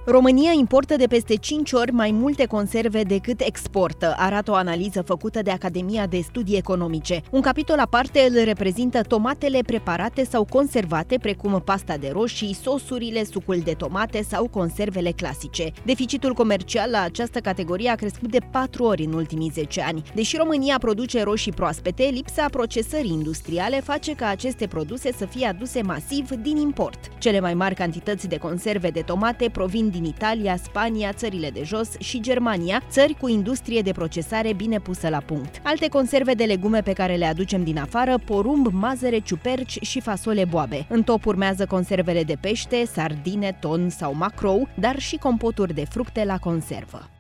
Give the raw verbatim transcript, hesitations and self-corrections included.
România importă de peste cinci ori mai multe conserve decât exportă, arată o analiză făcută de Academia de Studii Economice. Un capitol aparte îl reprezintă tomatele preparate sau conservate, precum pasta de roșii, sosurile, sucul de tomate sau conservele clasice. Deficitul comercial la această categorie a crescut de patru ori în ultimii zece ani. Deși România produce roșii proaspete, lipsa procesării industriale face ca aceste produse să fie aduse masiv din import. Cele mai mari cantități de conserve de tomate provin din Italia, Spania, țările de jos și Germania, țări cu industrie de procesare bine pusă la punct. Alte conserve de legume pe care le aducem din afară: porumb, mazăre, ciuperci și fasole boabe. În top urmează conservele de pește, sardine, ton sau macrou, dar și compoturi de fructe la conservă.